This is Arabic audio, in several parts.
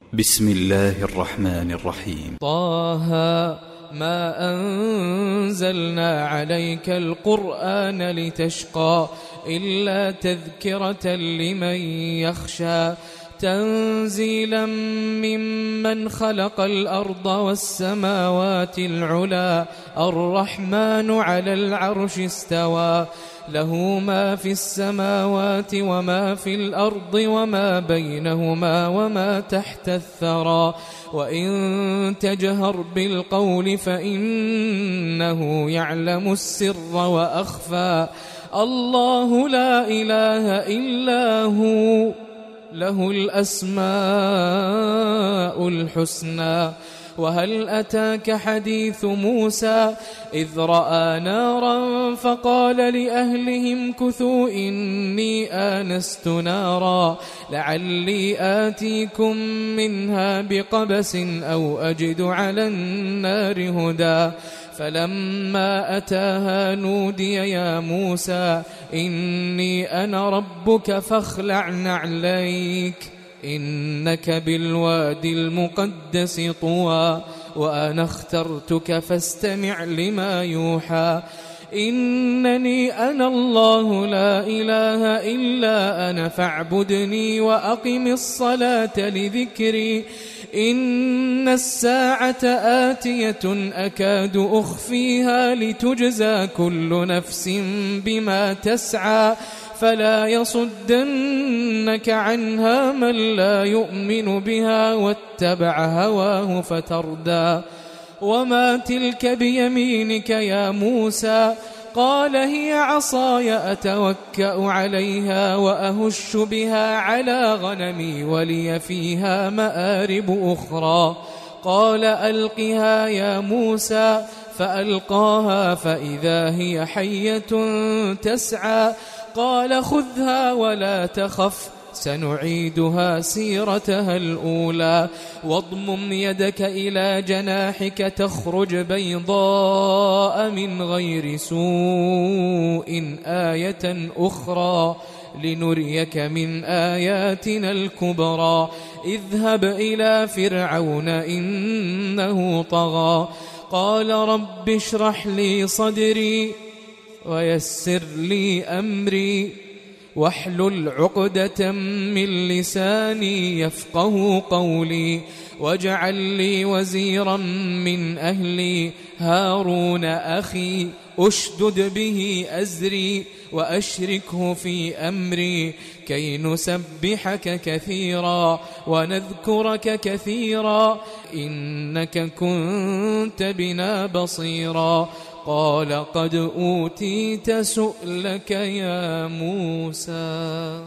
بسم الله الرحمن الرحيم. طه ما أنزلنا عليك القرآن لتشقى إلا تذكرة لمن يخشى تنزيلا ممن خلق الأرض والسماوات العلى الرحمن على العرش استوى له ما في السماوات وما في الأرض وما بينهما وما تحت الثرى وإن تجهر بالقول فإنه يعلم السر وأخفى الله لا إله إلا هو له الأسماء الحسنى وهل أتاك حديث موسى إذ رأى نارا فقال لأهلهم كثوا إني آنست نارا لعلي آتيكم منها بقبس أو أجد على النار هدى فلما أتاها نودي يا موسى إني أنا ربك فاخلع نعليك إنك بالوادي المقدس طوى وأنا اخترتك فاستمع لما يوحى إنني أنا الله لا إله إلا أنا فاعبدني وأقم الصلاة لذكري إن الساعة آتية أكاد أخفيها لتجزى كل نفس بما تسعى فلا يصدنك عنها من لا يؤمن بها واتبع هواه فتردى وما تلك بيمينك يا موسى قال هي عصاي أتوكأ عليها وأهش بها على غنمي ولي فيها مآرب أخرى قال ألقها يا موسى فألقاها فإذا هي حية تسعى قال خذها ولا تخف سنعيدها سيرتها الأولى واضمم يدك إلى جناحك تخرج بيضاء من غير سوء آية أخرى لنريك من آياتنا الكبرى اذهب إلى فرعون إنه طغى قال رب اشرح لي صدري ويسر لي أمري واحلل عقدة من لساني يفقه قولي واجعل لي وزيرا من أهلي هارون أخي أشدد به أزري وأشركه في أمري كي نسبحك كثيرا ونذكرك كثيرا إنك كنت بنا بصيرا قال قد أوتيت سؤلك يا موسى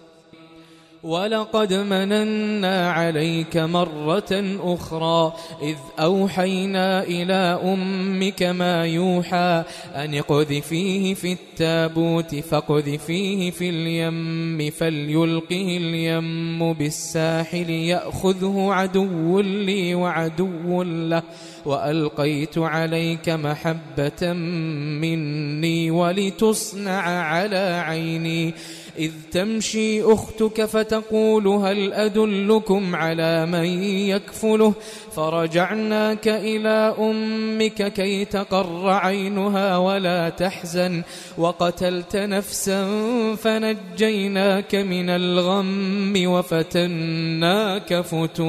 ولقد مننا عليك مرة أخرى إذ أوحينا إلى أمك ما يوحى أن اقذفيه في التابوت فاقذفيه في اليم فليلقه اليم بالساحل يأخذه عدو لي وعدو له وألقيت عليك محبة مني ولتصنع على عيني إذ تمشي أختك فتقول هل أدلكم على من يكفله فرجعناك إلى أمك كي تقر عينها ولا تحزن وقتلت نفسا فنجيناك من الغم وفتناك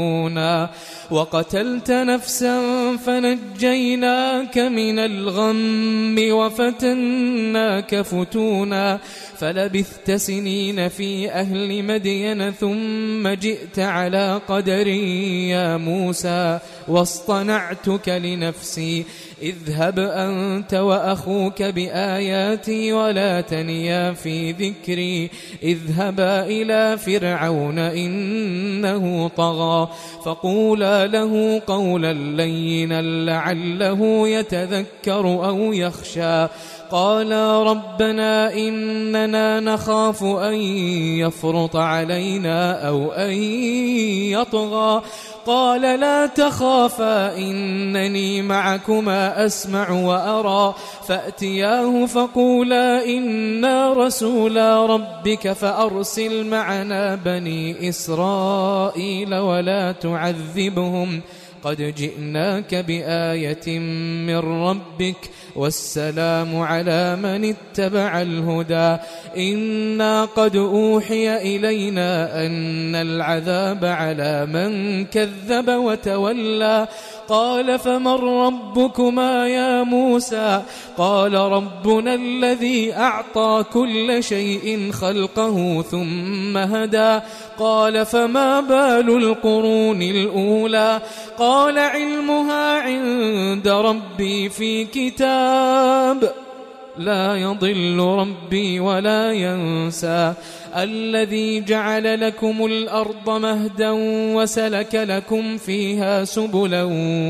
فتونا فلبثت سنين في أهل مدين ثم جئت على قدري يا موسى واصطنعتك لنفسي اذهب أنت وأخوك بآياتي ولا تنيا في ذكري اذهبا إلى فرعون إنه طغى فقولا له قولا لينا لعله يتذكر أو يخشى قالا ربنا إننا نخاف أن يفرط علينا أو أن يطغى قال لا تخافا إنني معكما أسمع وأرى فأتياه فقولا إنا رسولا ربك فأرسل معنا بني إسرائيل ولا تعذبهم قد جئناك بآية من ربك والسلام على من اتبع الهدى إنا قد أوحي إلينا أن العذاب على من كذب وتولى قال فمن ربكما يا موسى قال ربنا الذي أعطى كل شيء خلقه ثم هدى قال فما بال القرون الأولى قال علمها عند ربي في كتاب لا يضل ربي ولا ينسى الذي جعل لكم الأرض مهدا وسلك لكم فيها سبلا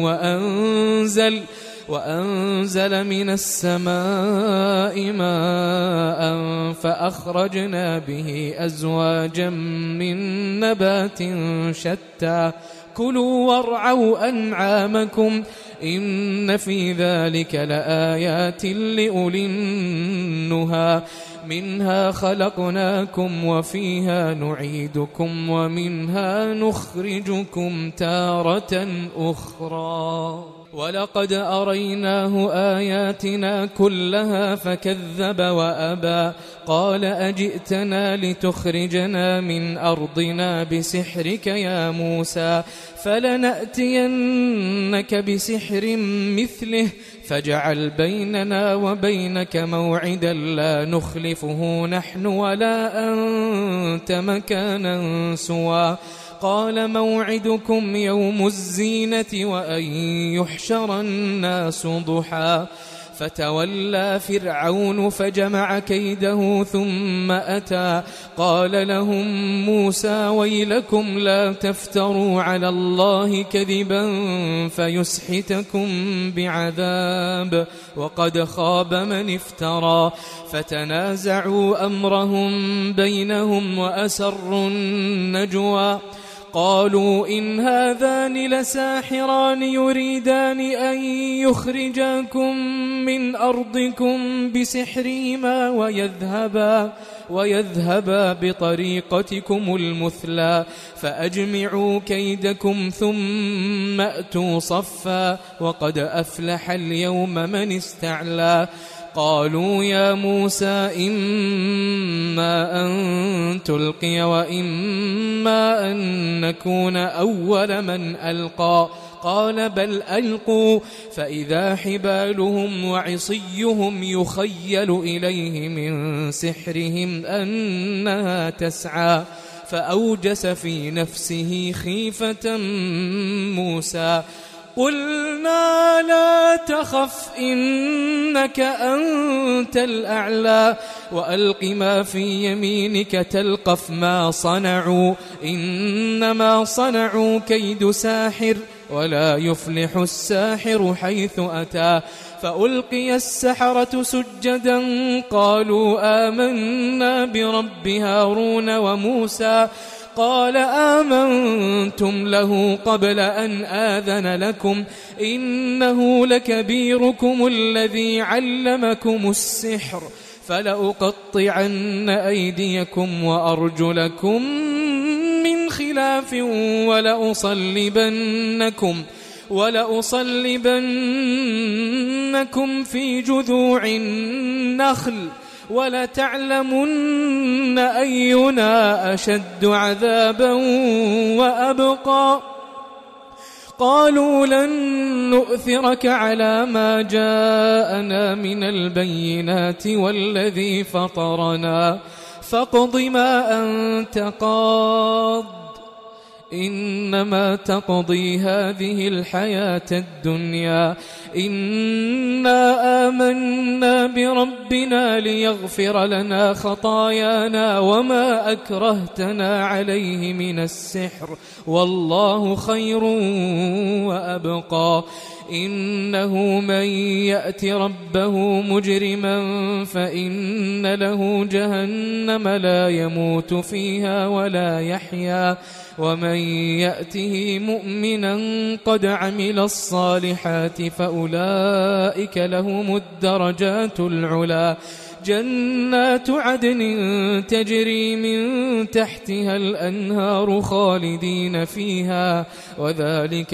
وأنزل من السماء ماء فأخرجنا به أزواجا من نبات شتى كلوا وارعوا أنعامكم إن في ذلك لآيات لأولي النهى منها خلقناكم وفيها نعيدكم ومنها نخرجكم تارة أخرى ولقد أريناه آياتنا كلها فكذب وأبى قال أجئتنا لتخرجنا من أرضنا بسحرك يا موسى فلنأتينك بسحر مثله فاجعل بيننا وبينك موعدا لا نخلفه نحن ولا أنت مكانا سوى قال موعدكم يوم الزينة وأن يحشر الناس ضحى فتولى فرعون فجمع كيده ثم أتى قال لهم موسى ويلكم لا تفتروا على الله كذبا فيسحتكم بعذاب وقد خاب من افترى فتنازعوا أمرهم بينهم وأسروا النجوى قالوا إن هذان لساحران يريدان أن يخرجاكم من أرضكم بسحرهما ويذهبا بطريقتكم المثلى فأجمعوا كيدكم ثم أتوا صفا وقد أفلح اليوم من استعلى قالوا يا موسى إما أن تلقي وإما أن نكون أول من ألقى قال بل ألقوا فإذا حبالهم وعصيهم يخيل إليه من سحرهم أنها تسعى فأوجس في نفسه خيفة موسى قلنا لا تخف إنك أنت الأعلى وألق ما في يمينك تلقف ما صنعوا إنما صنعوا كيد ساحر ولا يفلح الساحر حيث أتى فألقي السحرة سجدا قالوا آمنا برب هارون وموسى قال آمنتم له قبل أن آذن لكم إنه لكبيركم الذي علمكم السحر فلأقطعن أيديكم وأرجلكم من خلاف ولأصلبنكم في جذوع النخل ولتعلمن أينا أشد عذابا وأبقى قالوا لن نؤثرك على ما جاءنا من البينات والذي فطرنا فاقض ما أنت قاض إنما تقضي هذه الحياة الدنيا إنا آمنا بربنا ليغفر لنا خطايانا وما أكرهتنا عليه من السحر والله خير وأبقى إنه من يأت ربه مجرما فإن له جهنم لا يموت فيها ولا يحيا ومن يأته مؤمنا قد عمل الصالحات فأولئك لهم الدرجات العلى جنات عدن تجري من تحتها الأنهار خالدين فيها وذلك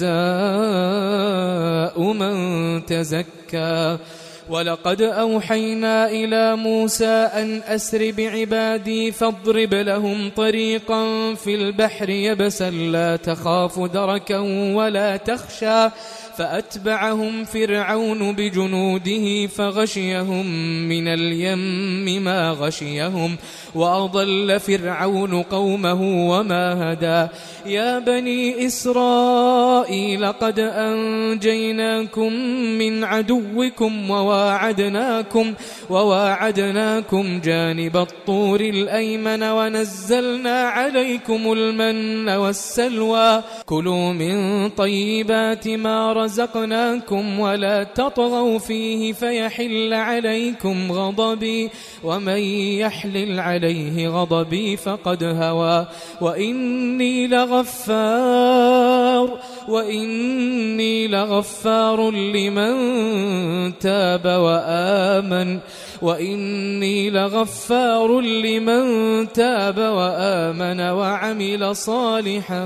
جزاء من تزكى ولقد أوحينا إلى موسى أن أسر بعبادي فاضرب لهم طريقا في البحر يبسا لا تخاف دركا ولا تخشى فأتبعهم فرعون بجنوده فغشيهم من اليم ما غشيهم وأضل فرعون قومه وما هدى يا بني إسرائيل قد أنجيناكم من عدوكم وواعدناكم جانب الطور الأيمن ونزلنا عليكم المن والسلوى كلوا من طيبات ما رزقناكم ولا تطغوا فيه فيحل عليكم غضبي ومن يحلل عليه غضبي فقد هوى وإني لغفار لمن تاب وآمن وعمل صالحا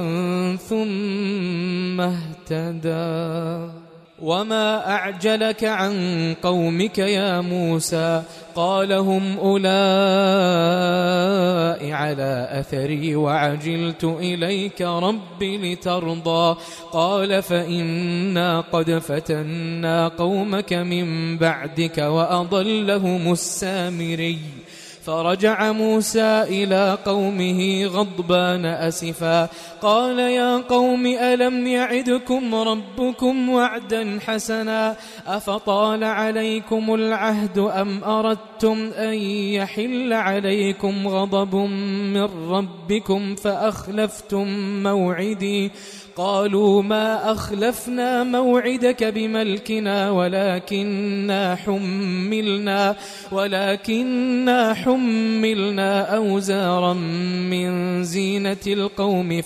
ثم اهتدى وما أعجلك عن قومك يا موسى قال هم أولئك على أثري وعجلت إليك رب لترضى قال فإنا قد فتنا قومك من بعدك وأضلهم السامري فرجع موسى إلى قومه غضبان أسفا قال يا قوم ألم يعدكم ربكم وعدا حسنا أفطال عليكم العهد أم أردتم أن يحل عليكم غضب من ربكم فأخلفتم موعدي قالوا ما أخلفنا موعدك بملكنا ولكننا حملنا أوزارا من زينة القوم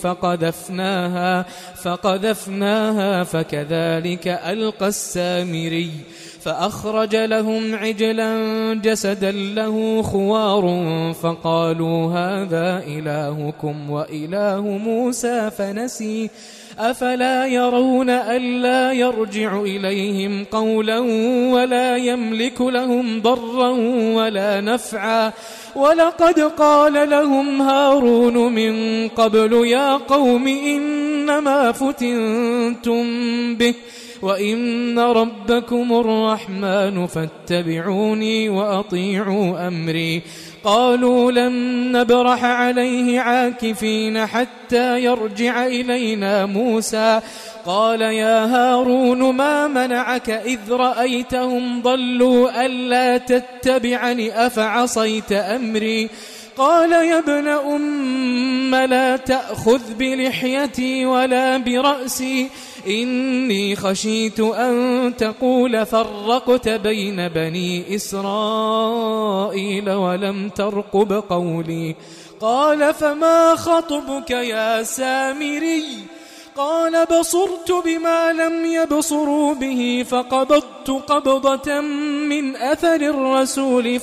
فقذفناها فكذلك ألقى السامري فأخرج لهم عجلا جسدا له خوار فقالوا هذا إلهكم وإله موسى فنسي أفلا يرون ألا يرجع إليهم قولا ولا يملك لهم ضرا ولا نفعا ولقد قال لهم هارون من قبل يا قوم إنما فتنتم به وإن ربكم الرحمن فاتبعوني وأطيعوا أمري قالوا لن نبرح عليه عاكفين حتى يرجع إلينا موسى قال يا هارون ما منعك إذ رأيتهم ضلوا ألا تتبعني أفعصيت أمري قال يا ابن أم لا تأخذ بلحيتي ولا برأسي إني خشيت أن تقول فرقت بين بني إسرائيل ولم ترقب قولي قال فما خطبك يا سامري قال بصرت بما لم يبصروا به فقبضت قبضة من أثر الرسول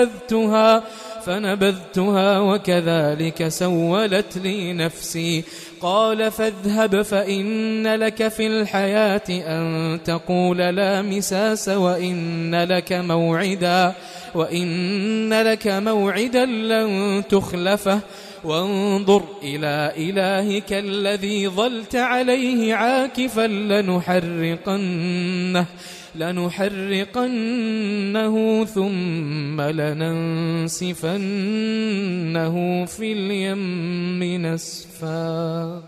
فنبذتها وكذلك سولت لي نفسي قال فاذهب فإن لك في الحياة أن تقول لا مساس وإن لك موعدا لن تخلفه وانظر إلى إلهك الذي ظلت عليه عاكفا لنحرقنه ثم لننسفنه في اليم نسفا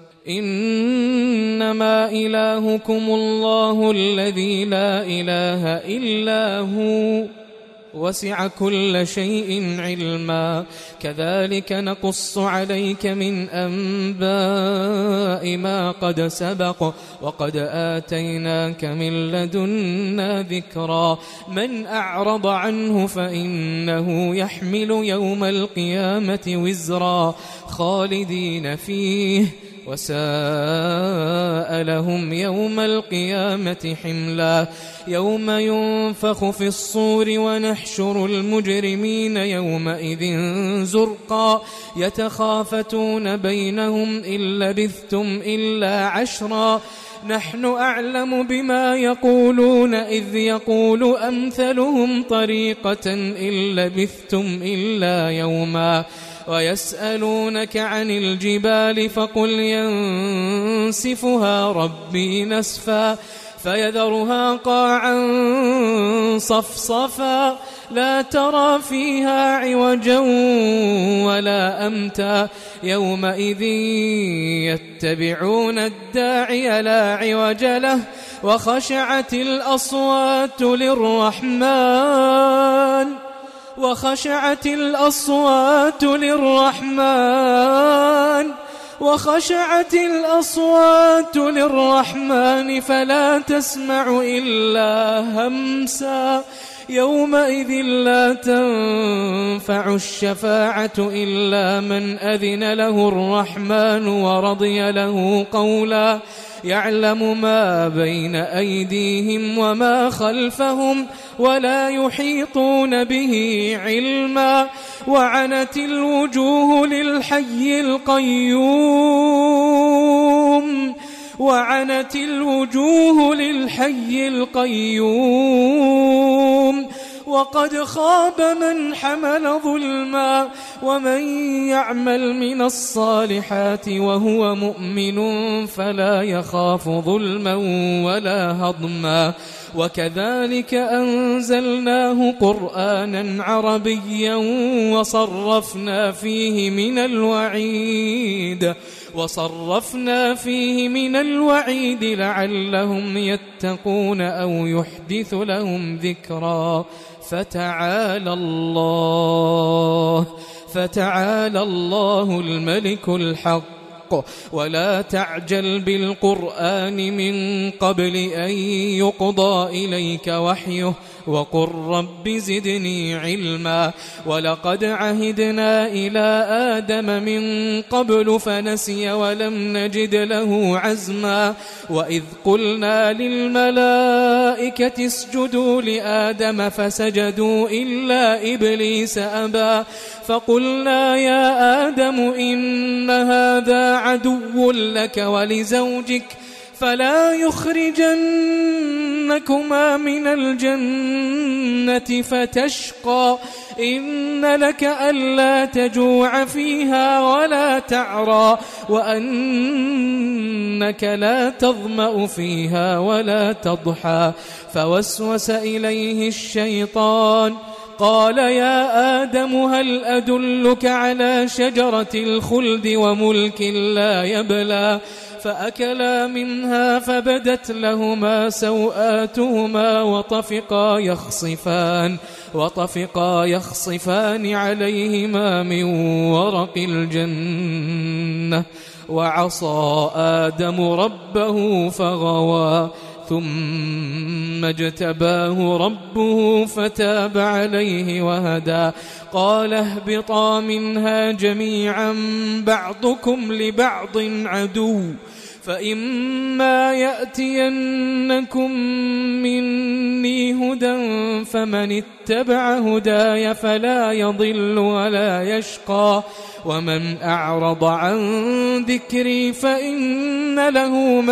إنما إلهكم الله الذي لا إله إلا هو وسع كل شيء علما كذلك نقص عليك من أنباء ما قد سبق وقد آتيناك من لدنا ذكرا من أعرض عنه فإنه يحمل يوم القيامة وزرا خالدين فيه وساء لهم يوم القيامة حملا يوم ينفخ في الصور ونحشر المجرمين يومئذ زرقا يتخافتون بينهم إن لبثتم إلا عشرا نحن أعلم بما يقولون إذ يقول أمثلهم طريقة إن لبثتم إلا يوما ويسألونك عن الجبال فقل ينسفها ربي نسفا فيذرها قاعا صفصفا لا ترى فيها عوجا ولا أمتا يومئذ يتبعون الداعي لا عوج له وخشعت الأصوات للرحمن فلا تسمع إلا همسا يومئذ لا تنفع الشفاعة إلا من أذن له الرحمن ورضي له قولا يعلم ما بين أيديهم وما خلفهم ولا يحيطون به علما وعنت الوجوه للحي القيوم وقد خاب من حمل ظلما ومن يعمل من الصالحات وهو مؤمن فلا يخاف ظلما ولا هضما وكذلك أنزلناه قرآنا عربيا وصرفنا فيه من الوعيد لعلهم يتقون أو يحدث لهم ذكرا فتعالى الله الملك الحق ولا تعجل بالقرآن من قبل أن يقضى إليك وحيه وقل رب زدني علما ولقد عهدنا إلى آدم من قبل فنسي ولم نجد له عزما وإذ قلنا للملائكة اسجدوا لآدم فسجدوا إلا إبليس أبى فقلنا يا آدم إن هذا عدو لك ولزوجك فلا يخرجنكما من الجنة فتشقى إن لك ألا تجوع فيها ولا تعرى وأنك لا تظمأ فيها ولا تضحى فوسوس إليه الشيطان قال يا آدم هل أدلك على شجرة الخلد وملك لا يبلى فأكلا منها فبدت لهما سوآتهما وطفقا يخصفان عليهما من ورق الجنة وعصى آدم ربه فغوى ثم اجتباه ربه فتاب عليه وهدى قال اهبطا منها جميعا بعضكم لبعض عدو فإما يأتينكم مني هدى فمن اتبع هداي فلا يضل ولا يشقى ومن أعرض عن ذكري فإن له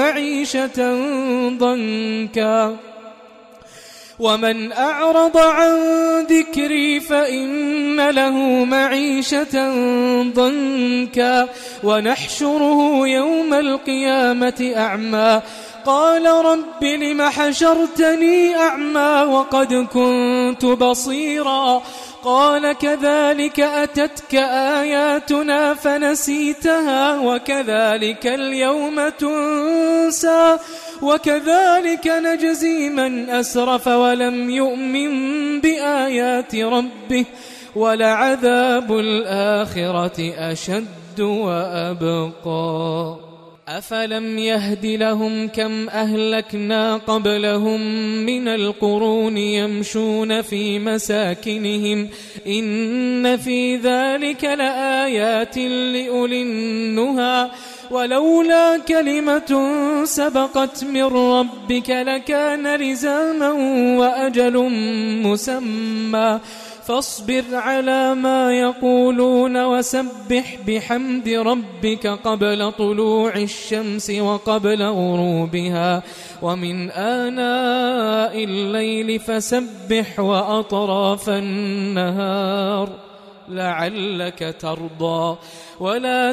معيشة ضنكا ونحشره يوم القيامة أعمى قال رب لم حشرتني أعمى وقد كنت بصيرا قال كذلك أتتك آياتنا فنسيتها وكذلك اليوم تنسى وكذلك نجزي من أسرف ولم يؤمن بآيات ربه ولعذاب الآخرة أشد وأبقى أفلم يهد لهم كم أهلكنا قبلهم من القرون يمشون في مساكنهم إن في ذلك لآيات لأولي النهى ولولا كلمة سبقت من ربك لكان لزاما وأجل مسمى فاصبر على ما يقولون وسبح بحمد ربك قبل طلوع الشمس وقبل غروبها ومن آناء الليل فسبح وأطراف النهار لعلك ترضى ولا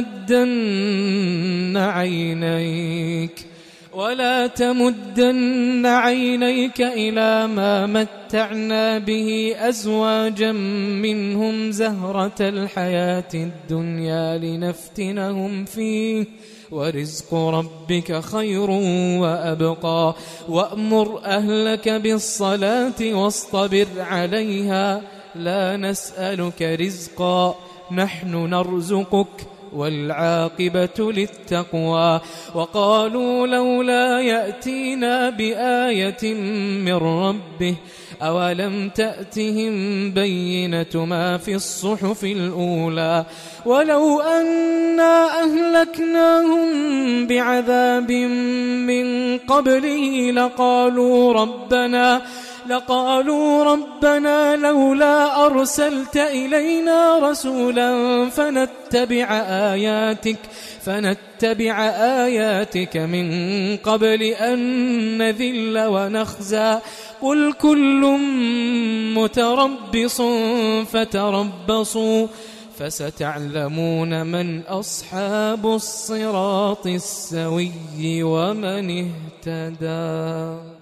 تمدن عينيك إلى ما متعنا به أزواجا منهم زهرة الحياة الدنيا لنفتنهم فيه ورزق ربك خير وأبقى وأمر أهلك بالصلاة واصطبر عليها لا نسألك رزقا نحن نرزقك والعاقبة للتقوى وقالوا لولا يأتينا بآية من ربه أولم تأتهم بينة ما في الصحف الأولى ولو أنا أهلكناهم بعذاب من قبله لقالوا ربنا لولا أرسلت إلينا رسولا فنتبع آياتك من قبل أن نذل ونخزى قل كل متربص فتربصوا فستعلمون من أصحاب الصراط السوي ومن اهتدى.